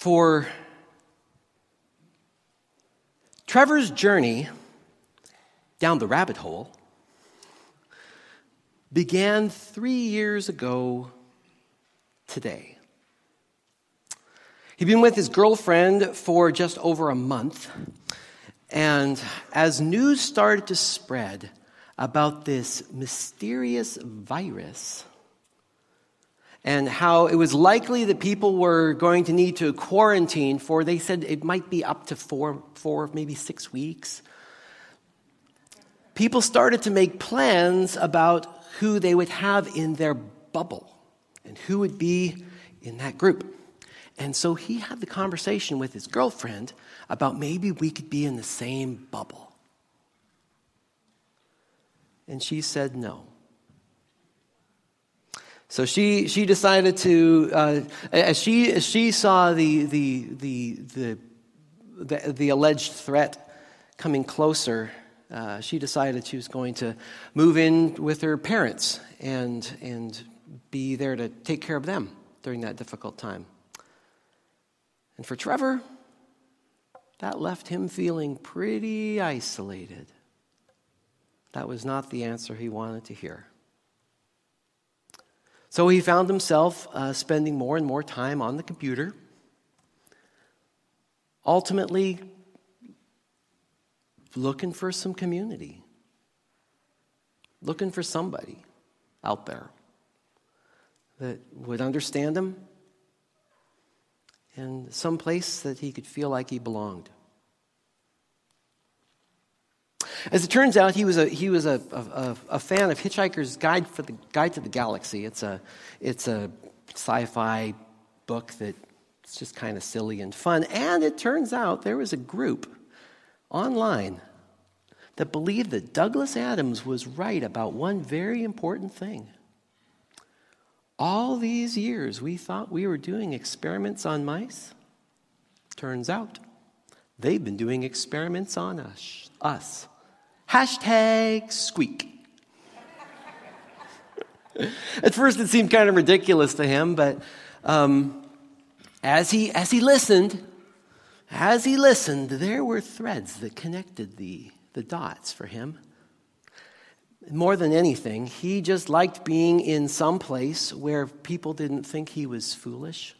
For Trevor's journey down the rabbit hole began 3 years ago today. He'd been with his girlfriend for just over a month, and as news started to spread about this mysterious virus and how it was likely that people were going to need to quarantine for, they said it might be up to four, maybe 6 weeks, people started to make plans about who they would have in their bubble and who would be in that group. And so he had the conversation with his girlfriend about maybe we could be in the same bubble. And she said no. So she decided to, as she saw the alleged threat coming closer, she decided she was going to move in with her parents and be there to take care of them during that difficult time. And for Trevor, that left him feeling pretty isolated. That was not the answer he wanted to hear. So he found himself spending more and more time on the computer, ultimately looking for some community, looking for somebody out there that would understand him and some place that he could feel like he belonged. As it turns out, he was a fan of Hitchhiker's Guide to the Galaxy. It's a sci-fi book that's just kind of silly and fun. And it turns out there was a group online that believed that Douglas Adams was right about one very important thing. All these years we thought we were doing experiments on mice. Turns out they've been doing experiments on us. Hashtag squeak. At first it seemed kind of ridiculous to him, but as he listened, there were threads that connected the dots for him. More than anything, he just liked being in some place where people didn't think he was foolish,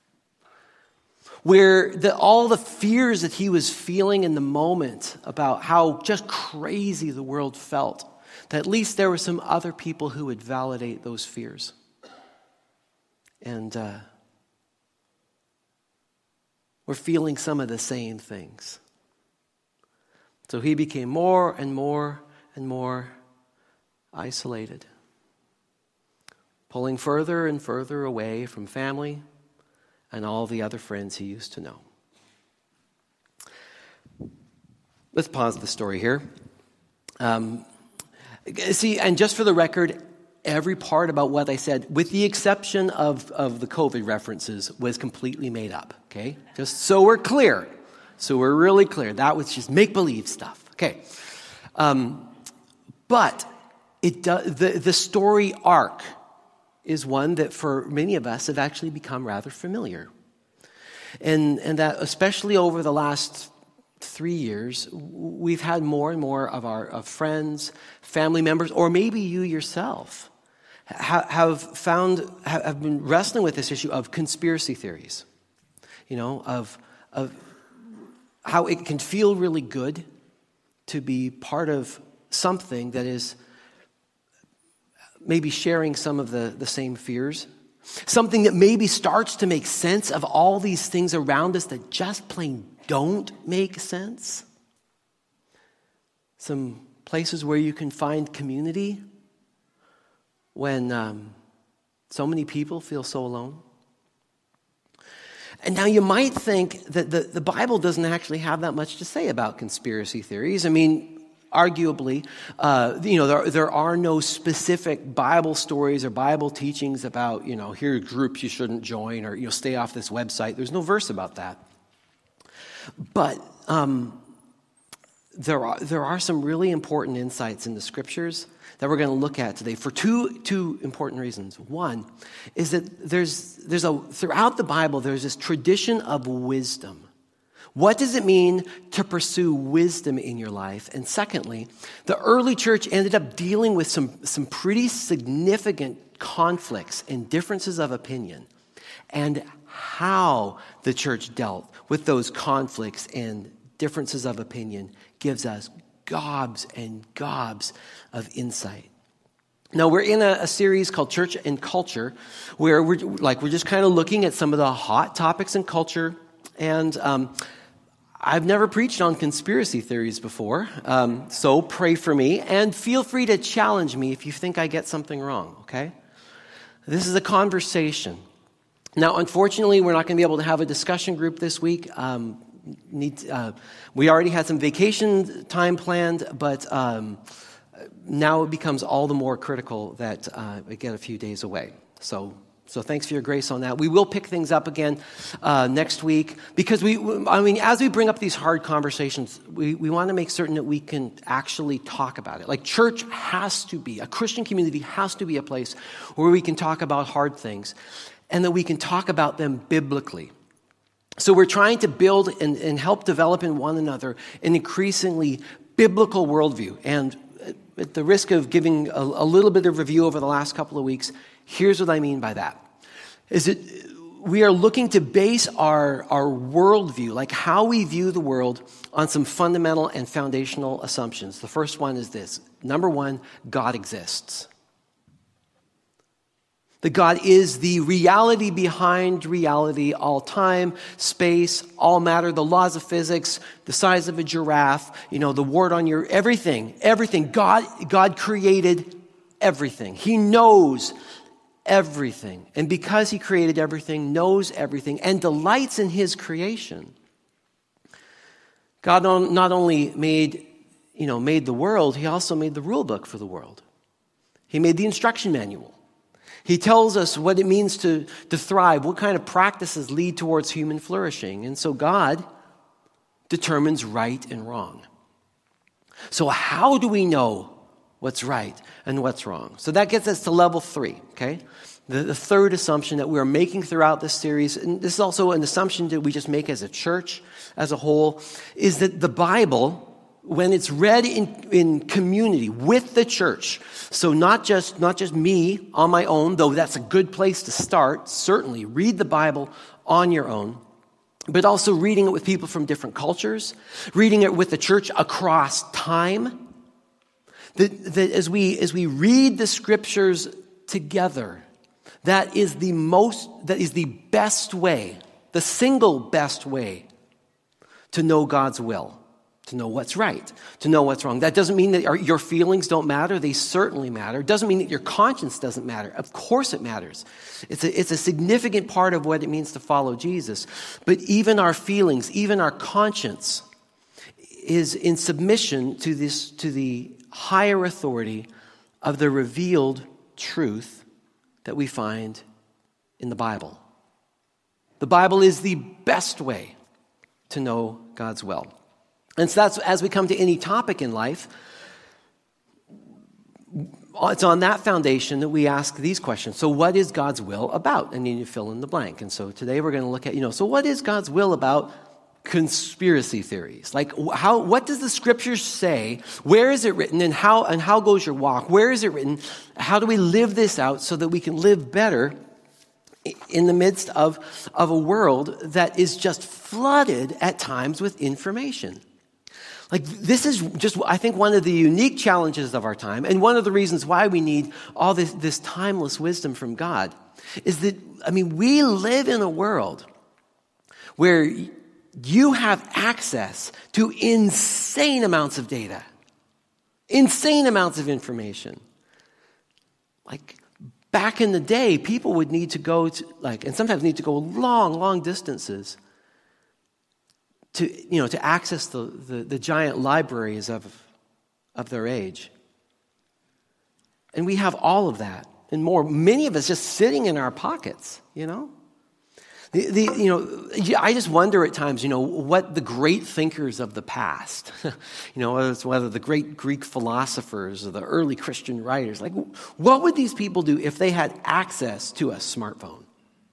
where all the fears that he was feeling in the moment about how just crazy the world felt, that at least there were some other people who would validate those fears. And we're feeling some of the same things. So he became more and more and more isolated, pulling further and further away from family and all the other friends he used to know. Let's pause the story here. See, and just for the record, every part about what I said, with the exception of the COVID references, was completely made up, okay? Just so we're clear. So we're really clear. That was just make-believe stuff, okay? But the story arc is one that for many of us have actually become rather familiar. And that especially over the last 3 years, we've had more and more of friends, family members, or maybe you yourself have been wrestling with this issue of conspiracy theories. You know, of how it can feel really good to be part of something that is maybe sharing some of the same fears. Something that maybe starts to make sense of all these things around us that just plain don't make sense. Some places where you can find community when so many people feel so alone. And now you might think that the Bible doesn't actually have that much to say about conspiracy theories. I mean, arguably, there are no specific Bible stories or Bible teachings about, here are groups you shouldn't join or, stay off this website. There's no verse about that. But there are some really important insights in the Scriptures that we're going to look at today for two important reasons. One is that throughout the Bible, there's this tradition of wisdom. What does it mean to pursue wisdom in your life? And secondly, the early church ended up dealing with some pretty significant conflicts and differences of opinion, and how the church dealt with those conflicts and differences of opinion gives us gobs and gobs of insight. Now, we're in a series called Church and Culture, where we're just kind of looking at some of the hot topics in culture. And I've never preached on conspiracy theories before, so pray for me. And feel free to challenge me if you think I get something wrong, okay? This is a conversation. Now, unfortunately, we're not going to be able to have a discussion group this week. We already had some vacation time planned, but now it becomes all the more critical that we get a few days away. So thanks for your grace on that. We will pick things up again next week because as we bring up these hard conversations, we want to make certain that we can actually talk about it. Like church has to be, a Christian community has to be a place where we can talk about hard things and that we can talk about them biblically. So we're trying to build and help develop in one another an increasingly biblical worldview. And at the risk of giving a little bit of review over the last couple of weeks, here's what I mean by that. We are looking to base our worldview, like how we view the world, on some fundamental and foundational assumptions. The first one is this. Number one, God exists. That God is the reality behind reality, all time, space, all matter, the laws of physics, the size of a giraffe, the wart on your, everything. God created everything. He knows everything. And because he created everything, knows everything, and delights in his creation, God not only made the world, he also made the rule book for the world. He made the instruction manual. He tells us what it means to thrive, what kind of practices lead towards human flourishing. And so God determines right and wrong. So how do we know what's right and what's wrong? So that gets us to level 3, okay? The third assumption that we're making throughout this series, and this is also an assumption that we just make as a church as a whole, is that the Bible, when it's read in community with the church, so not just me on my own, though that's a good place to start, certainly read the Bible on your own, but also reading it with people from different cultures, reading it with the church across time, that as we read the scriptures together, that is the best way, the single best way to know God's will. To know what's right, to know what's wrong. That doesn't mean that your feelings don't matter. They certainly matter. It doesn't mean that your conscience doesn't matter. Of course it matters. It's a significant part of what it means to follow Jesus. But even our feelings, even our conscience is in submission to the higher authority of the revealed truth that we find in the Bible. The Bible is the best way to know God's will. And so that's, as we come to any topic in life, it's on that foundation that we ask these questions. So what is God's will about? And then you fill in the blank. And so today we're going to look at, so what is God's will about conspiracy theories? Like what does the scriptures say? Where is it written? And how goes your walk? Where is it written? How do we live this out so that we can live better in the midst of a world that is just flooded at times with information? Like this is just, I think, one of the unique challenges of our time, and one of the reasons why we need all this timeless wisdom from God is that, we live in a world where you have access to insane amounts of data, insane amounts of information. Like back in the day, people would need to go and sometimes need to go long, long distances to access the giant libraries of their age. And we have all of that and more. Many of us just sitting in our pockets, I just wonder at times, what the great thinkers of the past, whether the great Greek philosophers or the early Christian writers, like, what would these people do if they had access to a smartphone?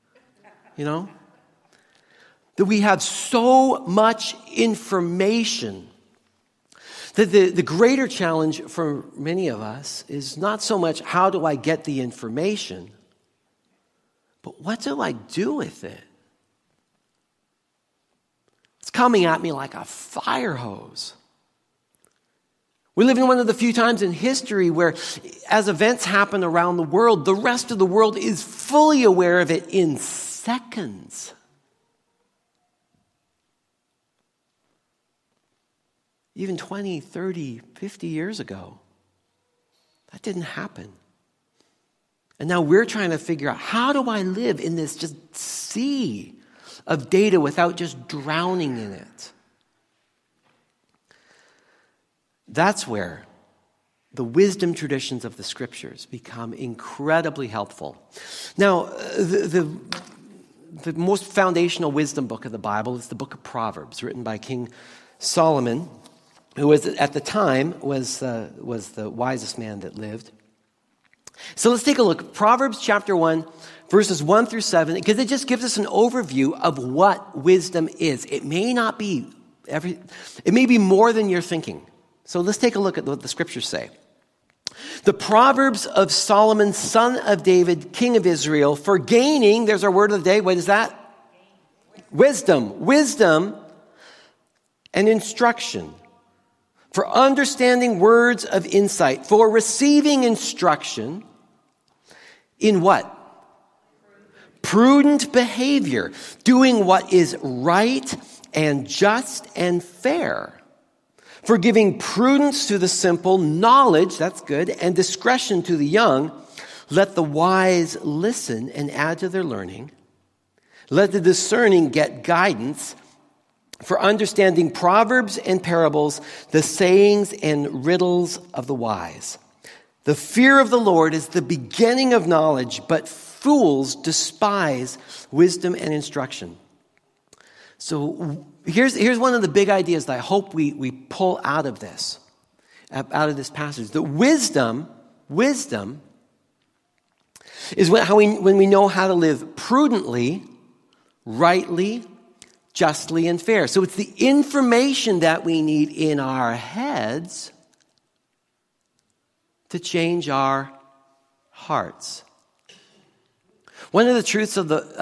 That we have so much information that the greater challenge for many of us is not so much how do I get the information, but what do I do with it? It's coming at me like a fire hose. We live in one of the few times in history where, as events happen around the world, the rest of the world is fully aware of it in seconds. Even 20, 30, 50 years ago, that didn't happen. And now we're trying to figure out, how do I live in this just sea of data without just drowning in it? That's where the wisdom traditions of the Scriptures become incredibly helpful. Now, the most foundational wisdom book of the Bible is the book of Proverbs, written by King Solomon, who was at the time was the wisest man that lived. So let's take a look. Proverbs chapter 1, verses 1 through 7, because it just gives us an overview of what wisdom is. It may be more than you're thinking. So let's take a look at what the Scriptures say. The Proverbs of Solomon, son of David, king of Israel, for gaining, there's our word of the day. What is that? Wisdom. Wisdom and instruction. For understanding words of insight. For receiving instruction in what? Prudent behavior. Doing what is right and just and fair. For giving prudence to the simple, knowledge, that's good, and discretion to the young. Let the wise listen and add to their learning. Let the discerning get guidance. For understanding proverbs and parables, the sayings and riddles of the wise. The fear of the Lord is the beginning of knowledge, but fools despise wisdom and instruction. So here's one of the big ideas that I hope we pull out of this passage. The wisdom is when we know how to live prudently, rightly, justly, and fair. So it's the information that we need in our heads to change our hearts. One of the truths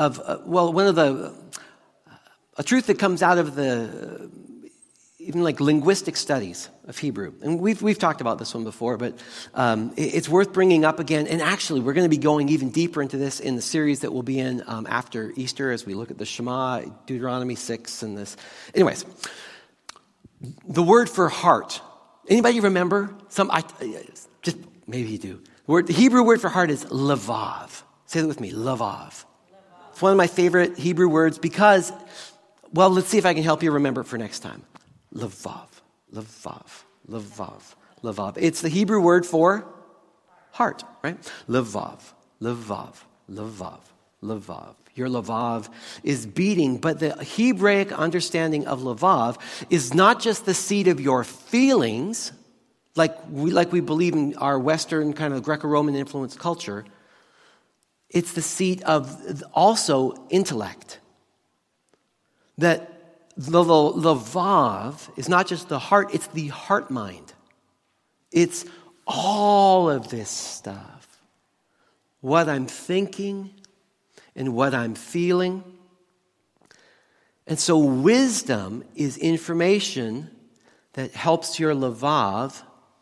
a truth that comes out of the even like linguistic studies of Hebrew, and we've talked about this one before, but it's worth bringing up again. And actually, we're going to be going even deeper into this in the series that we'll be in after Easter, as we look at the Shema, Deuteronomy 6, and this. Anyways, the word for heart. Anybody remember? Just maybe you do. The Hebrew word for heart is lavav. Say that with me, lavav. It's one of my favorite Hebrew words because, well, let's see if I can help you remember it for next time. Lavav, lavav, lavav, lavav. It's the Hebrew word for heart, right? Lavav, lavav, lavav, lavav. Your lavav is beating, but the Hebraic understanding of lavav is not just the seat of your feelings, like we believe in our Western kind of Greco-Roman influenced culture. It's the seat of also intellect. That the lavav is not just the heart, it's the heart mind. It's all of this stuff. What I'm thinking and what I'm feeling. And so wisdom is information that helps your lavav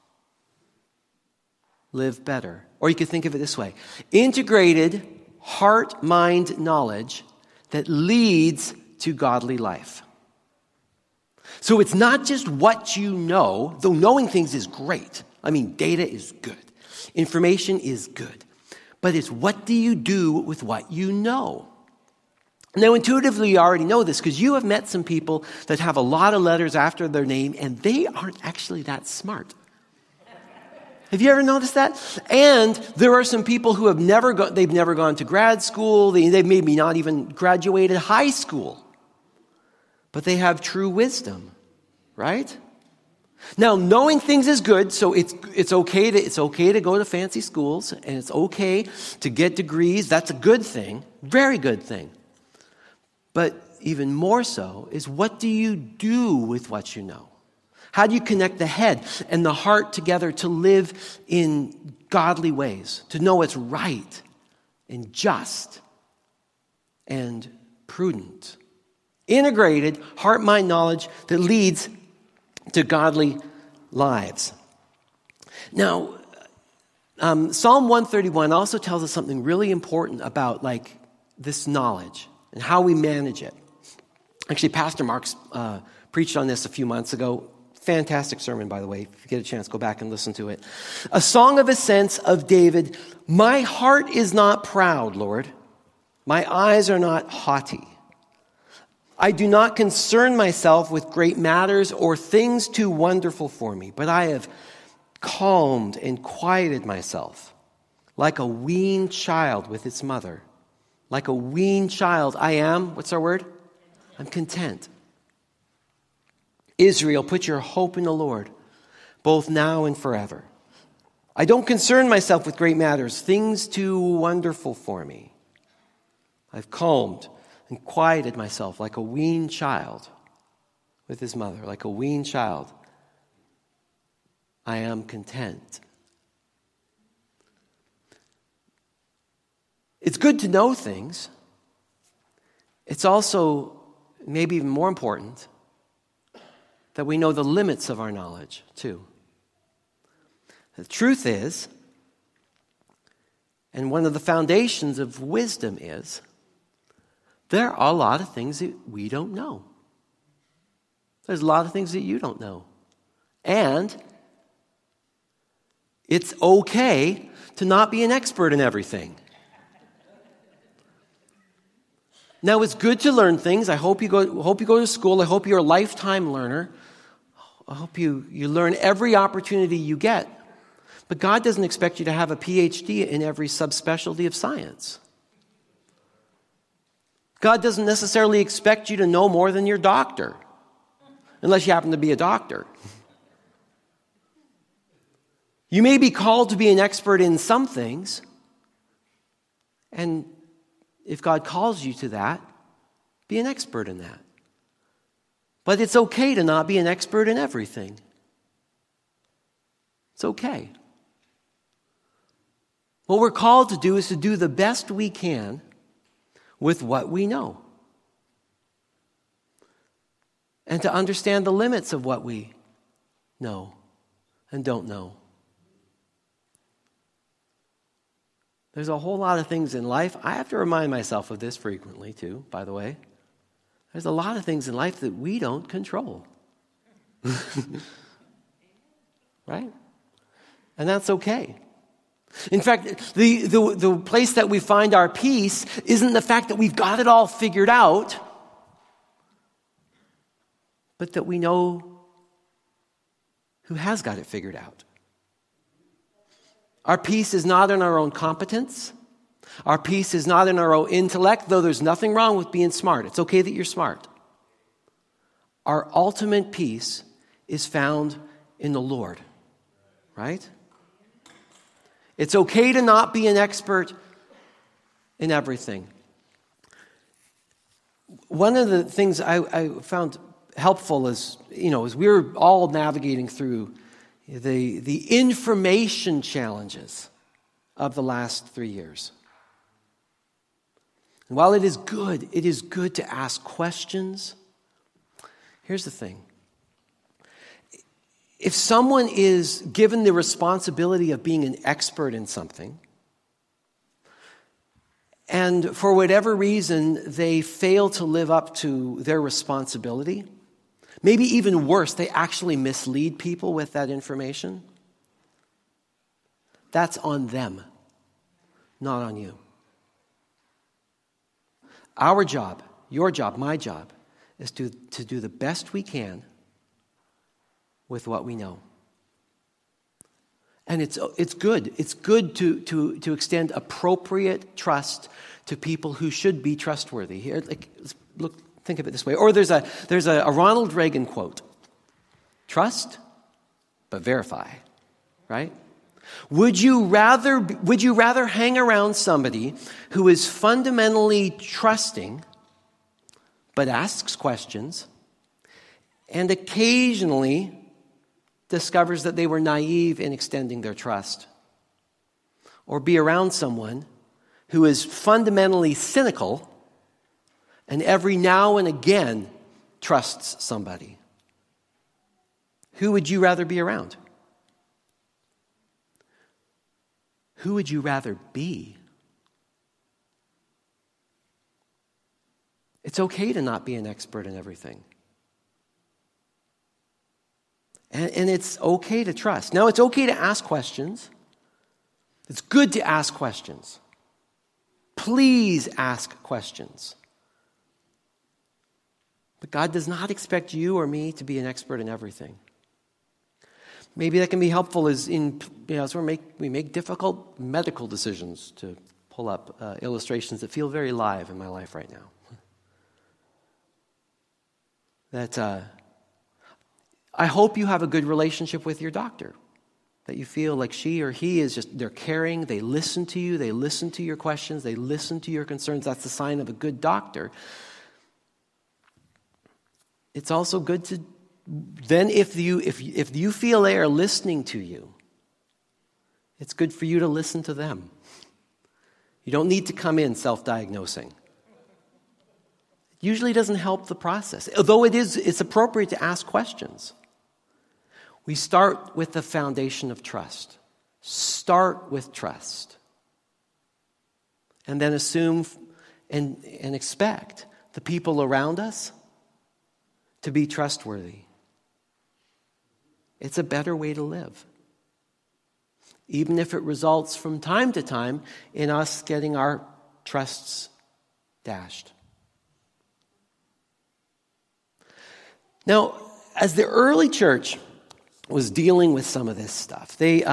live better. Or you could think of it this way. Integrated heart-mind knowledge that leads to godly life. So it's not just what you know, though knowing things is great. I mean, data is good. Information is good. But it's what do you do with what you know? Now, intuitively, you already know this because you have met some people that have a lot of letters after their name and they aren't actually that smart. Have you ever noticed that? And there are some people who have they've never gone to grad school. They've maybe not even graduated high school. But they have true wisdom, right? Now, knowing things is good, so it's okay to go to fancy schools, and it's okay to get degrees. That's a good thing, very good thing. But even more so is, what do you do with what you know? How do you connect the head and the heart together to live in godly ways, to know what's right and just and prudent? Integrated heart-mind knowledge that leads to godly lives. Now, Psalm 131 also tells us something really important about this knowledge and how we manage it. Actually, Pastor Marks preached on this a few months ago. Fantastic sermon, by the way. If you get a chance, go back and listen to it. A song of ascents of David. My heart is not proud, Lord. My eyes are not haughty. I do not concern myself with great matters or things too wonderful for me, but I have calmed and quieted myself like a weaned child with its mother. Like a weaned child, I am, what's our word? I'm content. Israel, put your hope in the Lord, both now and forever. I don't concern myself with great matters, things too wonderful for me. I've calmed and quieted myself like a weaned child with his mother, like a weaned child. I am content. It's good to know things. It's also, maybe even more important, that we know the limits of our knowledge, too. The truth is, and one of the foundations of wisdom is, there are a lot of things that we don't know. There's a lot of things that you don't know. And it's okay to not be an expert in everything. Now, it's good to learn things. I hope you go to school. I hope you're a lifetime learner. I hope you learn every opportunity you get. But God doesn't expect you to have a PhD in every subspecialty of science. God doesn't necessarily expect you to know more than your doctor, unless you happen to be a doctor. You may be called to be an expert in some things, and if God calls you to that, be an expert in that. But it's okay to not be an expert in everything. It's okay. What we're called to do is to do the best we can with what we know. And to understand the limits of what we know and don't know. There's a whole lot of things in life. I have to remind myself of this frequently too, by the way. There's a lot of things in life that we don't control. Right? And that's okay. In fact, the place that we find our peace isn't the fact that we've got it all figured out, but that we know who has got it figured out. Our peace is not in our own competence. Our peace is not in our own intellect, though there's nothing wrong with being smart. It's okay that you're smart. Our ultimate peace is found in the Lord, right? It's okay to not be an expert in everything. One of the things I found helpful is, as we were all navigating through the information challenges of the last 3 years. And while it is good to ask questions. Here's the thing. If someone is given the responsibility of being an expert in something, and for whatever reason they fail to live up to their responsibility, maybe even worse, they actually mislead people with that information, that's on them, not on you. Our job, your job, my job, is to do the best we can with what we know. And it's good. It's good to extend appropriate trust to people who should be trustworthy. Here, think of it this way. Or there's a Ronald Reagan quote: "Trust, but verify." Right? Would you rather hang around somebody who is fundamentally trusting, but asks questions, and occasionally discovers that they were naive in extending their trust, or be around someone who is fundamentally cynical and every now and again trusts somebody? Who would you rather be around? Who would you rather be? It's okay to not be an expert in everything. And it's okay to trust. Now, it's okay to ask questions. It's good to ask questions. Please ask questions. But God does not expect you or me to be an expert in everything. Maybe that can be helpful as we make difficult medical decisions, to pull up illustrations that feel very live in my life right now. That I hope you have a good relationship with your doctor, that you feel like she or he is they're caring, they listen to you, they listen to your questions, they listen to your concerns. That's the sign of a good doctor. It's also good to then, if you feel they are listening to you, it's good for you to listen to them. You don't need to come in self-diagnosing. It usually doesn't help the process, although it's appropriate to ask questions. We start with the foundation of trust. Start with trust. And then assume and expect the people around us to be trustworthy. It's a better way to live, even if it results from time to time in us getting our trusts dashed. Now, as the early church was dealing with some of this stuff, here's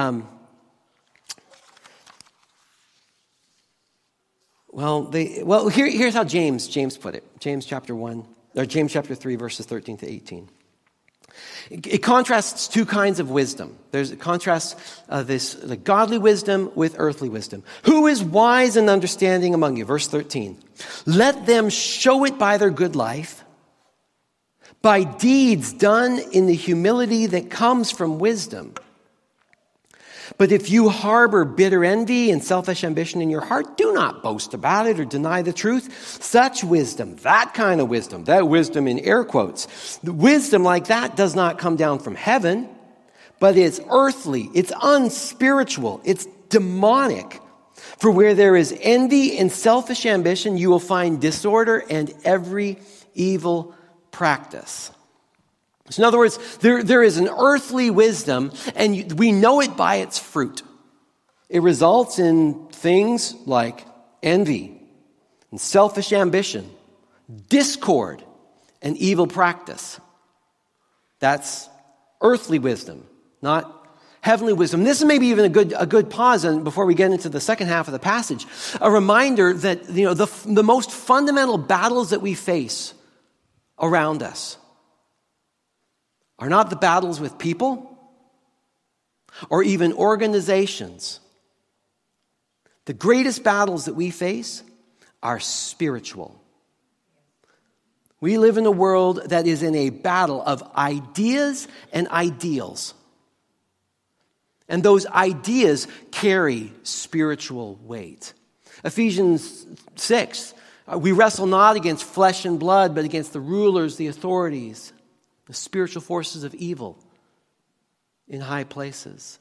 how James put it. James chapter 3, verses 13 to 18. It contrasts two kinds of wisdom. It contrasts the godly wisdom with earthly wisdom. Who is wise and understanding among you? Verse 13. Let them show it by their good life, by deeds done in the humility that comes from wisdom. But if you harbor bitter envy and selfish ambition in your heart, do not boast about it or deny the truth. Such wisdom, that kind of wisdom, that wisdom in air quotes, the wisdom like that does not come down from heaven, but it's earthly, it's unspiritual, it's demonic. For where there is envy and selfish ambition, you will find disorder and every evil practice. So in other words, there is an earthly wisdom, and we know it by its fruit. It results in things like envy and selfish ambition, discord, and evil practice. That's earthly wisdom, not heavenly wisdom. This is maybe even a good pause, and before we get into the second half of the passage, a reminder that the most fundamental battles that we face around us are not the battles with people or even organizations. The greatest battles that we face are spiritual. We live in a world that is in a battle of ideas and ideals. And those ideas carry spiritual weight. Ephesians 6, we wrestle not against flesh and blood, but against the rulers, the authorities, the spiritual forces of evil in high places.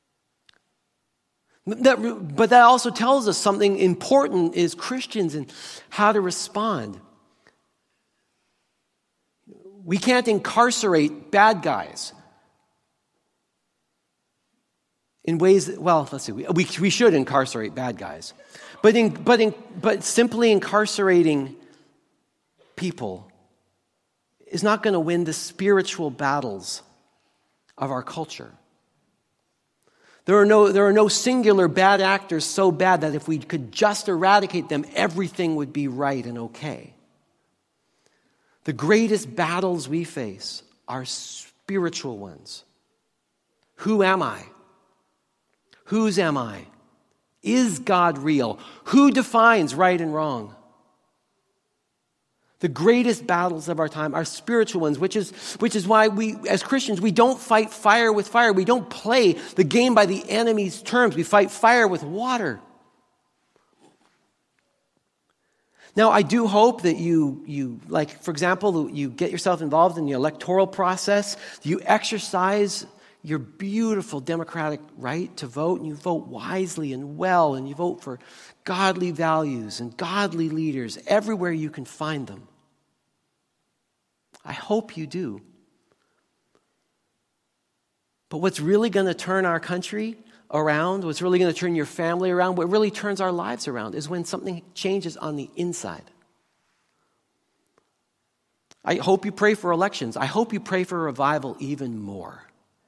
But that also tells us something important as Christians in how to respond. We can't incarcerate bad guys in ways that, let's see, we should incarcerate bad guys. But simply incarcerating people is not going to win the spiritual battles of our culture. There are no singular bad actors so bad that if we could just eradicate them, everything would be right and okay. The greatest battles we face are spiritual ones. Who am I? Whose am I? Is God real? Who defines right and wrong? The greatest battles of our time are spiritual ones, which is why we, as Christians, we don't fight fire with fire. We don't play the game by the enemy's terms. We fight fire with water. Now, I do hope that you, like, for example, you get yourself involved in the electoral process. You exercise your beautiful democratic right to vote, and you vote wisely and well, and you vote for godly values and godly leaders everywhere you can find them. I hope you do. But what's really going to turn our country around, what's really going to turn your family around, what really turns our lives around is when something changes on the inside. I hope you pray for elections. I hope you pray for revival even more.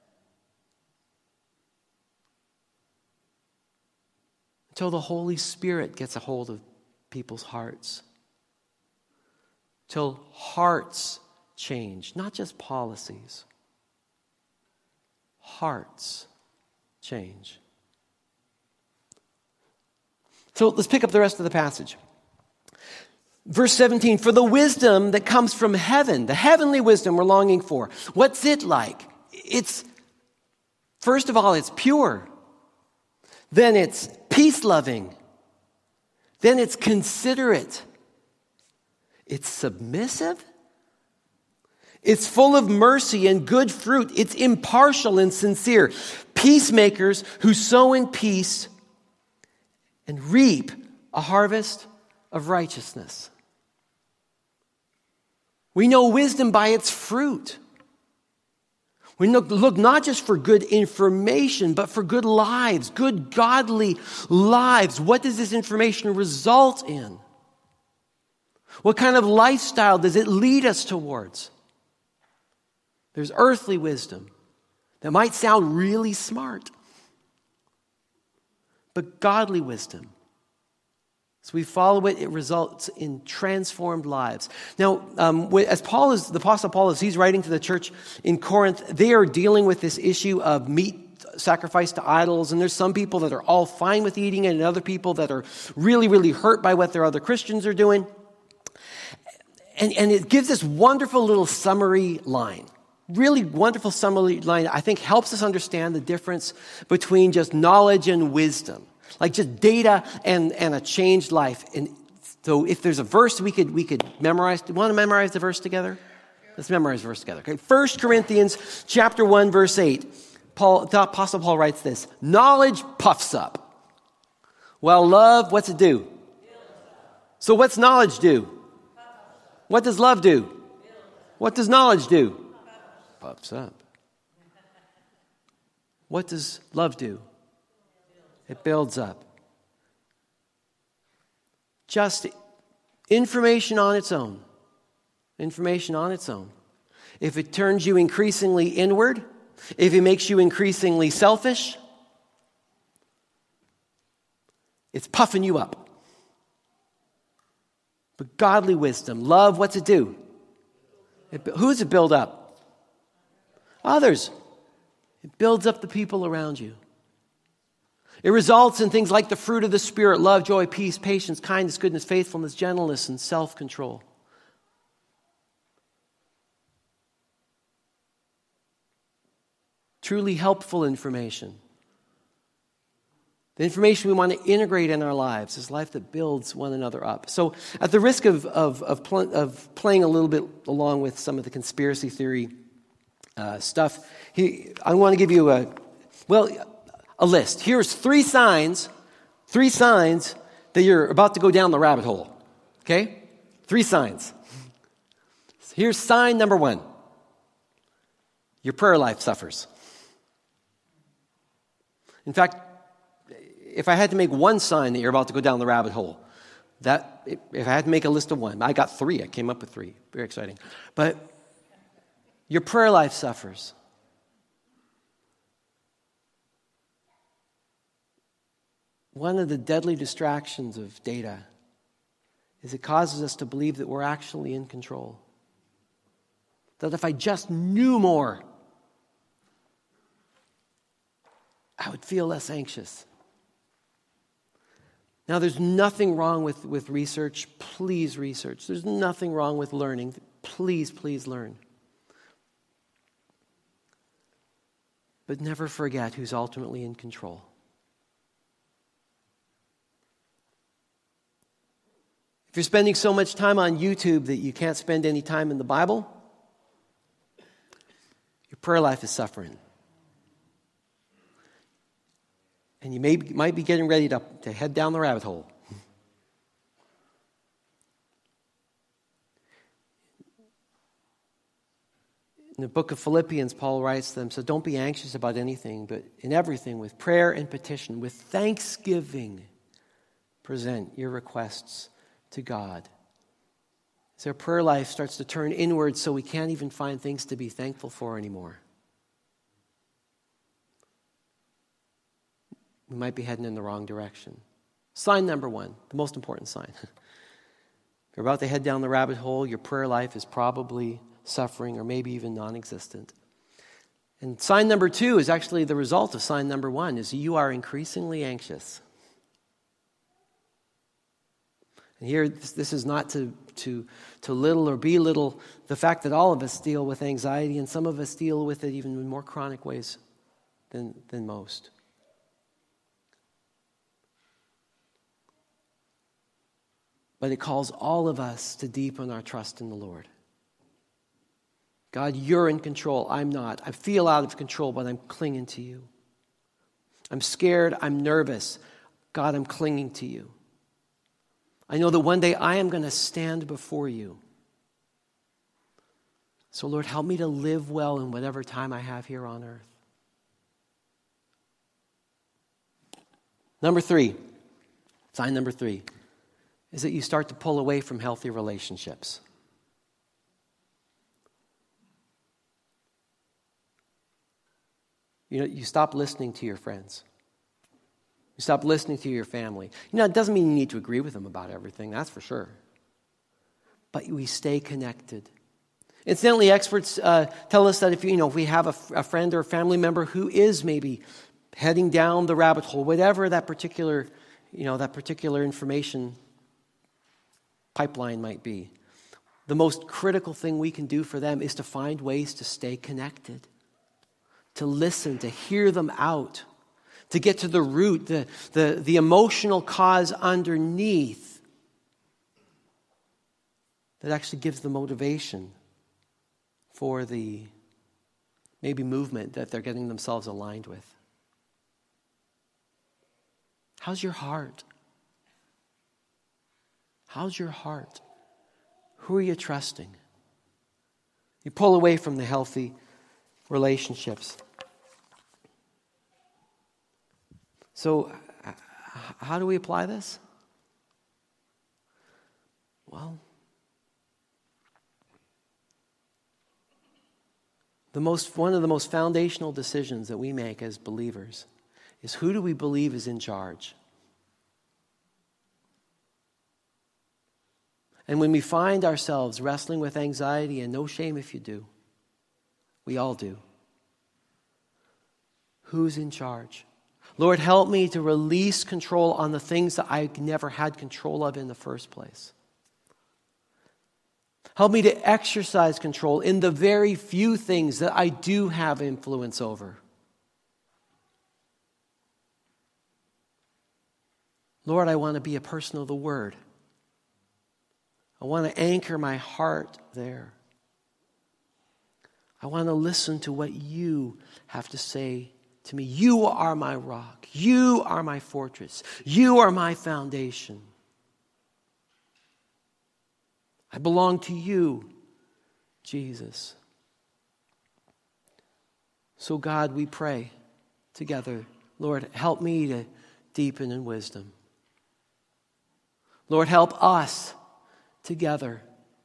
Until the Holy Spirit gets a hold of people's hearts. Till hearts change, not just policies. Hearts change. So let's pick up the rest of the passage. Verse 17, for the wisdom that comes from heaven, the heavenly wisdom we're longing for, what's it like? First of all, it's pure. Then it's peace-loving. Then it's considerate. It's submissive. It's full of mercy and good fruit. It's impartial and sincere. Peacemakers who sow in peace and reap a harvest of righteousness. We know wisdom by its fruit. We look not just for good information, but for good lives, good godly lives. What does this information result in? What kind of lifestyle does it lead us towards? There's earthly wisdom that might sound really smart, but godly wisdom. So we follow it, it results in transformed lives. Now, as the Apostle Paul, as he's writing to the church in Corinth, they are dealing with this issue of meat sacrificed to idols, and there's some people that are all fine with eating it, and other people that are really, really hurt by what their other Christians are doing. And it gives this wonderful little summary line. Really wonderful summary line, I think, helps us understand the difference between just knowledge and wisdom. Like just data and a changed life. And so if there's a verse we could memorize. Do you want to memorize the verse together? Let's memorize the verse together. Okay. 1 Corinthians chapter 1, verse 8. The Apostle Paul writes this. Knowledge puffs up. Well, love, what's it do? So what's knowledge do? What does love do? What does knowledge do? Puffs up. What does love do? It builds up. Just information on its own. Information on its own. If it turns you increasingly inward, if it makes you increasingly selfish, it's puffing you up. But godly wisdom, love, what's it do? Who does it build up? Others. It builds up the people around you. It results in things like the fruit of the Spirit, love, joy, peace, patience, kindness, goodness, faithfulness, gentleness, and self-control. Truly helpful information. The information we want to integrate in our lives is life that builds one another up. So at the risk of playing a little bit along with some of the conspiracy theory stuff, I want to give you a list. Here's three signs that you're about to go down the rabbit hole. Okay? 3 signs. Here's sign number 1. Your prayer life suffers. In fact, if I had to make one sign that you're about to go down the rabbit hole, if I had to make a list of 1, I got 3. I came up with 3. Very exciting. But your prayer life suffers. one of the deadly distractions of data is it causes us to believe that we're actually in control. That if I just knew more, I would feel less anxious. Now, there's nothing wrong with research. Please research. There's nothing wrong with learning. Please learn. But never forget who's ultimately in control. If you're spending so much time on YouTube that you can't spend any time in the Bible, your prayer life is suffering. And you might be getting ready to head down the rabbit hole. In the book of Philippians, Paul writes to them, so don't be anxious about anything, but in everything, with prayer and petition, with thanksgiving, present your requests to God. So our prayer life starts to turn inward so we can't even find things to be thankful for anymore. We might be heading in the wrong direction. Sign number 1, the most important sign. If you're about to head down the rabbit hole, your prayer life is probably suffering or maybe even non-existent. And sign number 2 is actually the result of sign number 1, is you are increasingly anxious. And here, this is not to little or belittle the fact that all of us deal with anxiety, and some of us deal with it even in more chronic ways than most. But it calls all of us to deepen our trust in the Lord. God, you're in control. I'm not. I feel out of control, but I'm clinging to you. I'm scared. I'm nervous. God, I'm clinging to you. I know that one day I am going to stand before you. So, Lord, help me to live well in whatever time I have here on earth. Number 3, sign number 3, is that you start to pull away from healthy relationships. You stop listening to your friends. You stop listening to your family. It doesn't mean you need to agree with them about everything, that's for sure. But we stay connected. Incidentally, experts tell us that if we have a friend or a family member who is maybe heading down the rabbit hole, whatever that particular information pipeline might be, the most critical thing we can do for them is to find ways to stay connected, to listen, to hear them out, to get to the root, the emotional cause underneath that actually gives the motivation for the maybe movement that they're getting themselves aligned with. How's your heart? How's your heart? Who are you trusting? You pull away from the healthy relationships. So, how do we apply this? Well, one of the most foundational decisions that we make as believers is, who do we believe is in charge? And when we find ourselves wrestling with anxiety, and no shame if you do, we all do, who's in charge? Lord, help me to release control on the things that I never had control of in the first place. Help me to exercise control in the very few things that I do have influence over. Lord, I want to be a person of the Word. I want to anchor my heart there. I want to listen to what you have to say to me. You are my rock. You are my fortress. You are my foundation. I belong to you, Jesus. So God, we pray together, Lord, help me to deepen in wisdom. Lord, help us together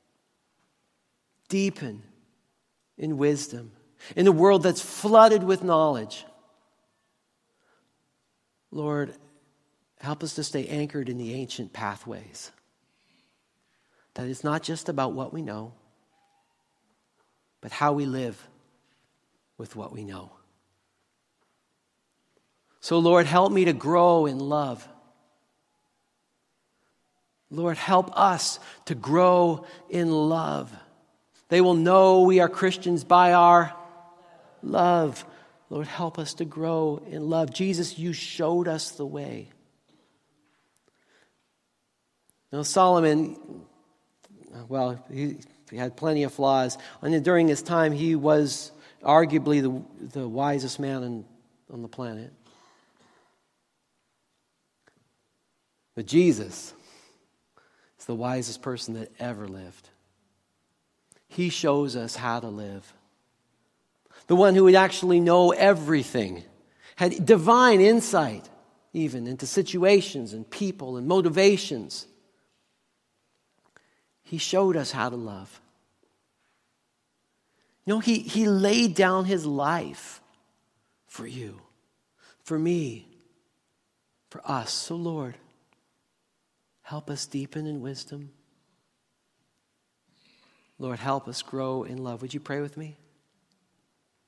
deepen in wisdom in a world that's flooded with knowledge. Lord, help us to stay anchored in the ancient pathways. That it's not just about what we know, but how we live with what we know. So, Lord, help me to grow in love. Lord, help us to grow in love. They will know we are Christians by our love. Lord, help us to grow in love. Jesus, you showed us the way. Now, Solomon, well, he had plenty of flaws. And during his time, he was arguably the wisest man on the planet. But Jesus is the wisest person that ever lived. He shows us how to live. The one who would actually know everything, had divine insight even into situations and people and motivations. He showed us how to love. You know, he laid down his life for you, for me, for us. So, Lord, help us deepen in wisdom. Lord, help us grow in love. Would you pray with me?